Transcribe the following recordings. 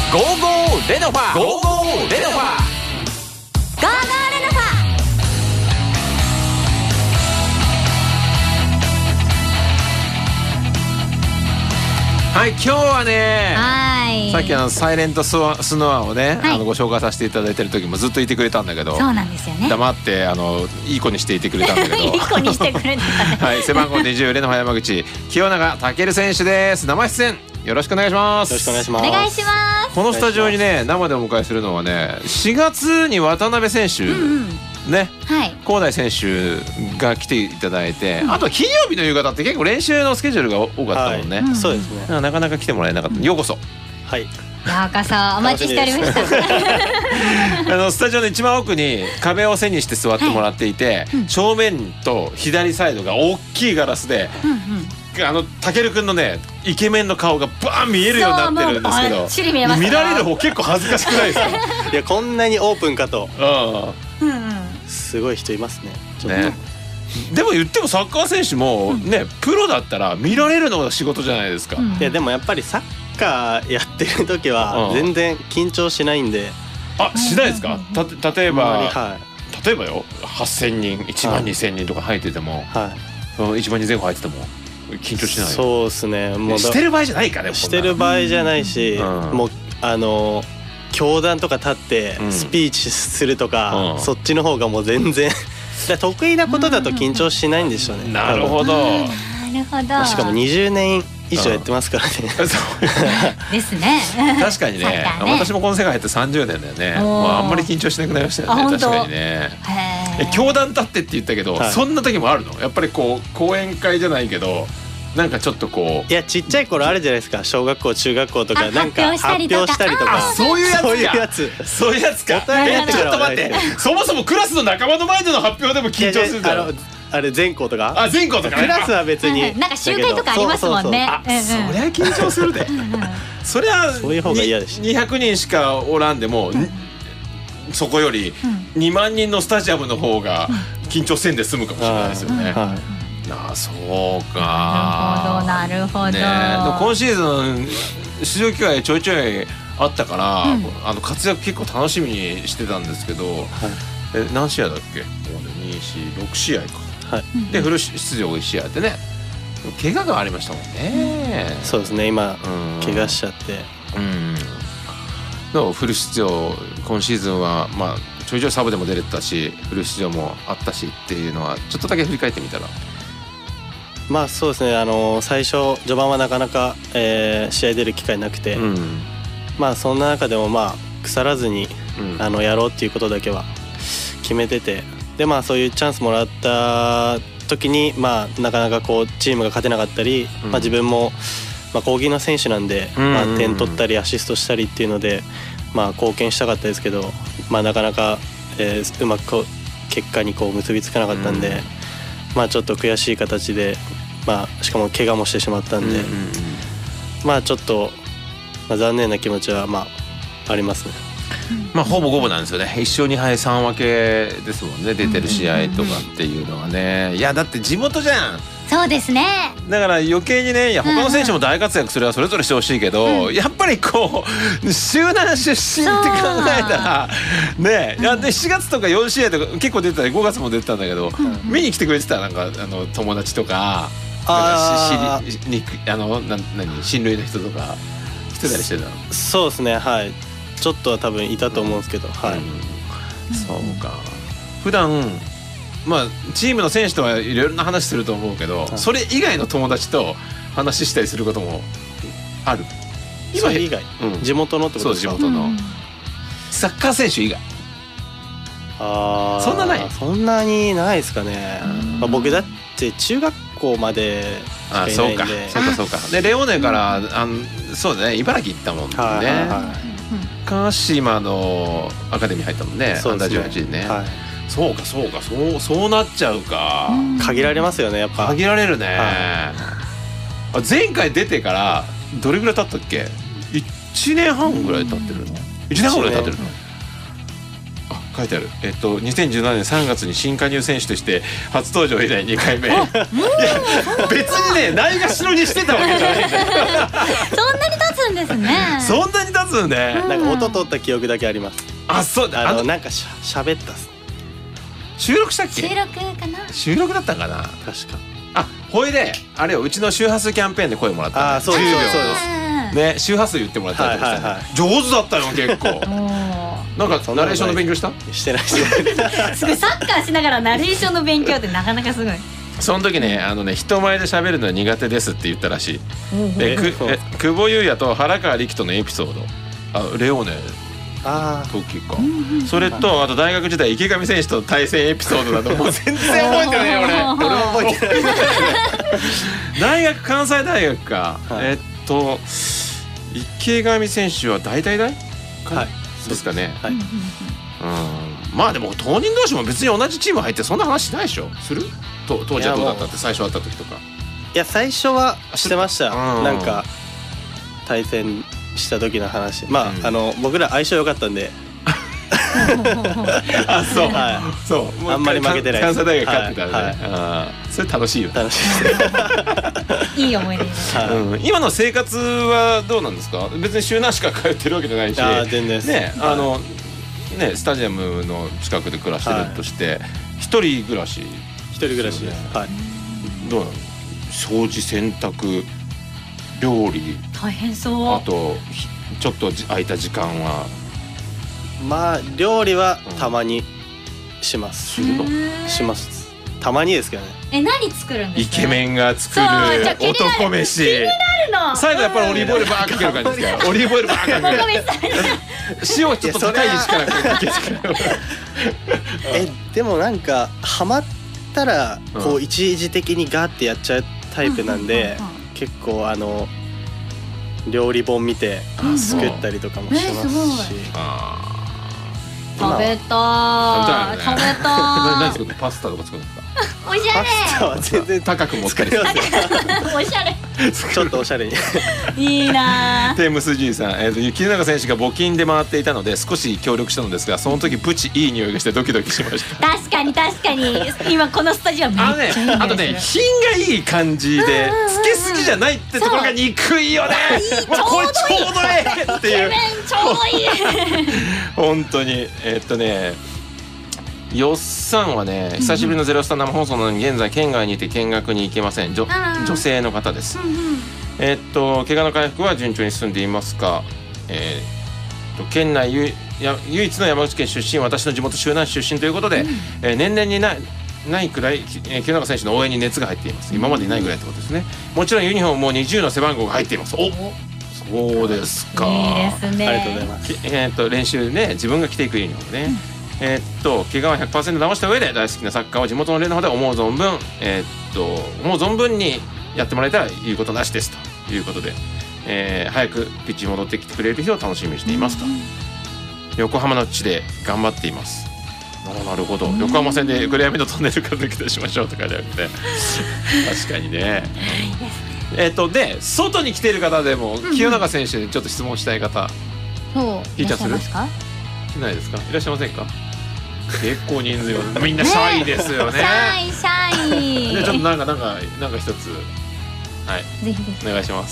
ゴーゴーレノファゴーゴーレノファゴーゴーレノフはい、今日はね、 はい、 さっきサイレントスノアをね、 はい、 ご紹介させていただいてる時もずっといてくれたんだけど、 そうなんですよね。 黙っていい子にしていてくれたんだけどいい子にしてくれた、 はい、背番号20レノファ山口清永健選手です。生出演よろしくお願いします。 よろしくお願いします。 お願いします。 このスタジオにね生でお迎えするのはね、4月に渡辺選手、ね、 はい、 高大選手が来ていただいて、あとは金曜日の夕方って結構練習のスケジュールが多かったもんね、 そうですね。 なかなか来てもらえなかった。ようこそ。 はい、 ようこそお待ちしておりましたスタジオの一番奥に壁を背にして座ってもらっていて、正面と左サイドが大きいガラスで、たけるくんのねイケメンの顔がバーン見えるようになってるんですけど、見られる方結構恥ずかしくないですか？ いや、こんなにオープンかと。すごい人いますね。ちょっとね、でも言ってもサッカー選手もね、プロだったら見られるのが仕事じゃないですか。 いやでもやっぱりサッカーやってる時は全然緊張しないんで。 あ、しないですか？例えばよ、8000人1万2000人とか入ってても、1万人前後入ってても緊張しない？ そうですね。もうしてる場合じゃないかね。 してる場合じゃないし、もう教壇とか立ってスピーチするとか、そっちの方がもう全然得意なことだと緊張しないんでしょうね。 なるほど。 なるほど。 しかも20年以上やってますからね。 ですね。 確かにね、私もこの世界入って30年だよね。あんまり緊張しなくなりましたよね。確かにね。教壇立ってって言ったけど、そんな時もあるの？やっぱりこう講演会じゃないけど、なんかちょっとこう、 いや、ちっちゃい頃あるじゃないですか。小学校中学校とかなんか発表したりとか。 そういうやつか。そういうやつか。ちょっと待って、そもそもクラスの仲間の前での発表でも緊張するんだよ。 あれ全校とか？ 全校とか。 クラスは別になんか集会とかありますもんね。 そりゃ緊張するで。そりゃそういう方が嫌でした。 200人しかおらんでもそこより2万人のスタジアムの方が緊張せんで済むかもしれないですよね。そうか。 なるほど。 今シーズン出場機会ちょいちょいあったから、活躍結構楽しみにしてたんですけど、何試合だっけ？2、4、6試合か。でフル出場1試合でね、怪我がありましたもんね。 そうですね、今怪我しちゃって。 フル出場今シーズンはまあちょいちょいサブでも出れたし、フル出場もあったしっていうのはちょっとだけ振り返ってみたら。 まあそうですね、最初序盤はなかなか、試合出る機会なくて、まあそんな中でもまあ腐らずに、やろうっていうことだけは決めてて、でまあそういうチャンスもらった時にまあなかなかこうチームが勝てなかったり、まあ自分もまあ攻撃の選手なんで、まあ点取ったりアシストしたりっていうのでまあ貢献したかったですけど、まあなかなか、うまく結果にこう結びつかなかったんで、まあちょっと悔しい形で、まあしかも怪我もしてしまったんで、まあちょっと、まあ、残念な気持ちはまあありますね。 まあほぼ五分なんですよね。1勝2敗3分けですもんね、出てる試合とかっていうのはね。いやだって地元じゃん。 そうですね。だから余計にね、いや他の選手も大活躍すればそれぞれしてほしいけど、やっぱりこう集団出身って考えたらね、いやで7月とか4試合とか結構出てたり、5月も出てたんだけど、見に来てくれてたなんか友達とか、親類の人とか来てたりしてた。 そうですね、はい。ちょっとは多分いたと思うんですけど、はい。 そうか。普段まあチームの選手とはいろいろな話すると思うけど、それ以外の友達と話したりすることもある？ それ以外、地元のってことですか？ そう、地元のサッカー選手以外。そんなない？ そんなにないですかね。まあ僕だって中学校までしかいないんで。 そうか。でレオネからそうだね、茨城行ったもんね。鹿島のアカデミー入ったもんね。アンダー18ね。そうか、そうなっちゃうか。 限られますよね、やっぱ。 限られるね。前回出てからどれぐらい経ったっけ？1年半ぐらい経ってるの？1年半ぐらい経ってるの？書いてある。2017年3月に新加入選手として初登場以来2回目。いや別にね、ないがしろにしてたわけじゃないんだよ。 そんなに経つんですね。 そんなに経つますね。 なんか音取った記憶だけあります。 あ、そうだ。 なんか喋ったっす。 収録したっけ？ 収録かな。 収録だったかな。 確か。 あ、ほいであれよ、うちの周波数キャンペーンで声もらった。 あ、そうですそうです。ね、周波数言ってもらったりとかして、上手だったよ結構。なんかナレーションの勉強した？ してない。すごいサッカーしながらナレーションの勉強ってなかなかすごい。 その時ね、人前で喋るのは苦手ですって言ったらしい。で、久保優也と原川力とのエピソード、レオネ時か、それとあと大学時代池上選手と対戦エピソードだともう全然覚えてない俺も覚えてない大学関西大学か、池上選手は大体ですかね。まあでも当人同士も別に同じチーム入ってそんな話しないでしょ。する？当時はどうだったって最初会った時とか。 いや最初はしてました。なんか対戦した時の話。まあ僕ら相性良かったんで。 あ、そう。そう。 あんまり負けてない。 関西大学勝ってたね。それ楽しいよ。 楽しい。 いい思い出です。 今の生活はどうなんですか？別に週何しか通ってるわけじゃないし。 全然です。 ね、スタジアムの近くで暮らしてるとして一人暮らし。 一人暮らしです。はい。 どうなの？掃除、洗濯、料理。 大変そう。 あとちょっと空いた時間は。 まあ料理はたまにします。します。たまにですけどね。 何作るんですか？ イケメンが作る男飯。気になるの。最後やっぱりオリーブオイルバーかける感じですか？オリーブオイルバーかける。塩ちょっと高い位置からかける。 でもなんかハマったらこう一時的にガーってやっちゃうタイプなんで、結構料理本見て作ったりとかもしますし。 食べた。 何作るの？パスタとか作るんですか？ おしゃれ。 パスタは全然高く持ってる。 おしゃれ。 ちょっとおしゃれに。 いいな。 テームスGさん、雪永選手が募金で回っていたので少し協力したのですが、その時プチいい匂いがしてドキドキしました。 確かに今このスタジオめっちゃいい匂い。 あとね、品がいい感じでつけすぎじゃないってところが憎いよね。これちょうどええっていう。 ちょうどいい。 本当によっさんはね、久しぶりのゼロスタ生放送なのに現在県外にいて見学に行けません。女性の方です。怪我の回復は順調に進んでいますか？県内唯一の山口県出身、私の地元周南市出身ということで、年々にないくらい清永選手の応援に熱が入っています。今までにないぐらいってことですね。もちろんユニフォームも20の背番号が入っています。そうですか。 いいですね。 ありがとうございます。 練習ね、自分が着ていくユニフォームね。怪我は 100% 直した上で大好きなサッカーを地元の連の方で思う存分にやってもらえたら言うことなしですということで、早くピッチに戻ってきてくれる日を楽しみにしていますと。横浜の地で頑張っています。なるほど。横浜線で暗闇のトンネルから抜け出しましょうとかじゃなくて確かにね。で外に来ている方でも清永選手にちょっと質問したい方、 いらっしゃいますか？ いないですか？いらっしゃいませんか？結構人数がみんなシャイですよね。 シャイ。 じゃあちょっとなんか一つ、はい、 ぜひぜひお願いします。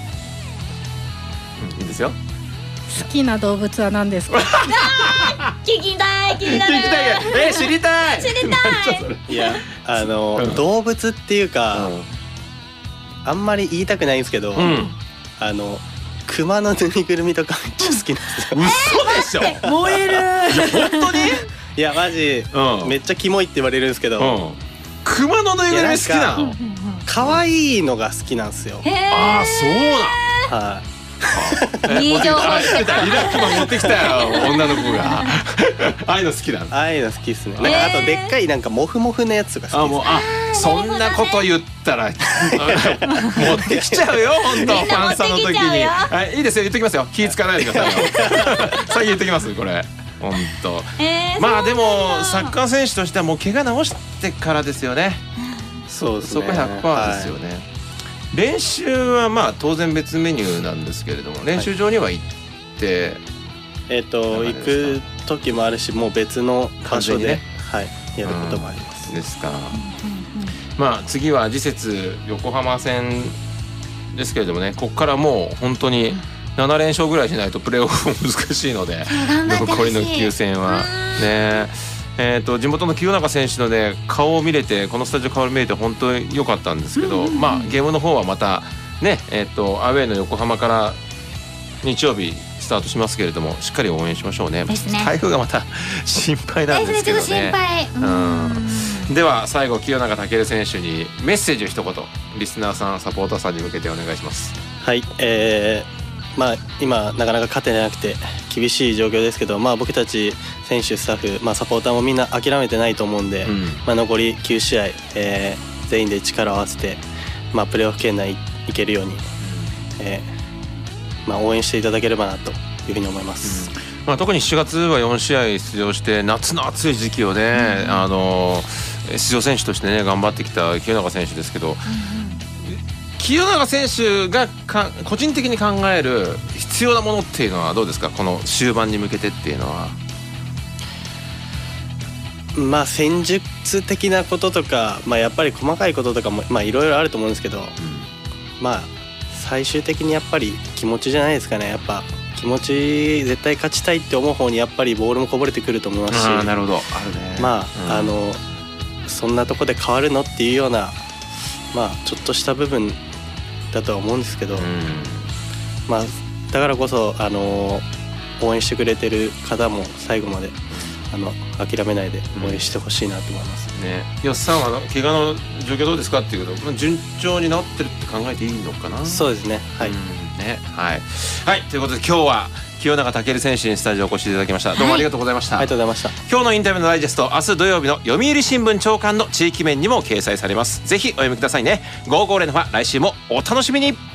いいですよ。 好きな動物は何ですか？ 聞きたい。知りたい。 いや動物っていうか、あんまり言いたくないんですけど、熊のぬいぐるみとかめっちゃ好きなんですよ。 嘘でしょ？ 燃える。 いや本当に？ いやマジめっちゃキモいって言われるんですけど、 熊のぬいぐるみ好きなの？ 可愛いのが好きなんですよ。 ああそうなん。 はい。 いい情報してた。リラクマ持ってきたよ女の子が。ああいうの好きなん。 ああいうの好きですね。なんかあとでっかいなんかモフモフのやつが好きです。 そんなこと言ったら持ってきちゃうよ本当。ファンサの時に。はい、いいですよ、言っときますよ。気使わないでくださいよ。先言っときますこれ。本当。まあでもサッカー選手としてはもう怪我治してからですよね。 そうですね。 そこ 100% ですよね。練習はまあ当然別メニューなんですけれども、練習場には行って行く時もあるし、もう別の場所で、はい、やることもあります。 ですか。まあ次は次節横浜戦ですけれどもね、ここからもう本当に 7連勝ぐらいしないとプレーオフも難しいので、残りの9戦はね。地元の清永選手のね顔を見れて、このスタジオ顔を見れて本当に良かったんですけど、まあゲームの方はまたねアウェーの横浜から日曜日スタートしますけれども、しっかり応援しましょうね。台風がまた心配なんですけどね。 ちょっと心配。 では最後、清永翔選手にメッセージを一言、リスナーさんサポーターさんに向けてお願いします。 はい、まあ今なかなか勝てなくて厳しい状況ですけど、まあ僕たち選手スタッフ、まあサポーターもみんな諦めてないと思うんで、まあ残り9試合、全員で力を合わせて、まあプレーオフ圏内行けるように、まあ応援していただければなというふうに思います。 まあ特に7月は4試合出場して夏の暑い時期をね、出場選手としてね頑張ってきた清永選手ですけど、清永選手が個人的に考える必要なものっていうのはどうですか、この終盤に向けてっていうのは。 まあ戦術的なこととか、まあやっぱり細かいこととかもまあいろいろあると思うんですけど、まあ最終的にやっぱり気持ちじゃないですかね。やっぱ気持ち、絶対勝ちたいって思う方にやっぱりボールもこぼれてくると思いますし、 なるほど、あるね。 まあ、そんなとこで変わるのっていうような、まあちょっとした部分だとは思うんですけど、まあだからこそ応援してくれてる方も最後まで諦めないで応援してほしいなと思います。 ね、吉さんは怪我の状況どうですかっていうけど、順調になってるって考えていいのかな。 そうですね。はい。 ね、はい、はい、ということで今日は清永翔選手にスタジオお越しいただきました。どうもありがとうございました。 ありがとうございました。 今日のインタビューのダイジェスト、明日土曜日の読売新聞朝刊の地域面にも掲載されます。ぜひお読みくださいね。550のファ来週もお楽しみに。